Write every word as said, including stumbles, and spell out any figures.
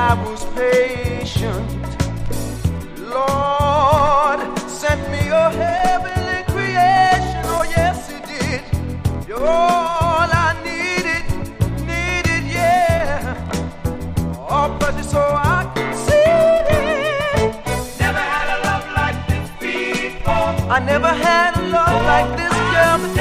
I was patient. Lord sent me a heavenly creation. Oh yes, He did. You're all I needed, needed, yeah. Oh, precious, so I can see it. Never had a love like this before. I never had a love like this, girl.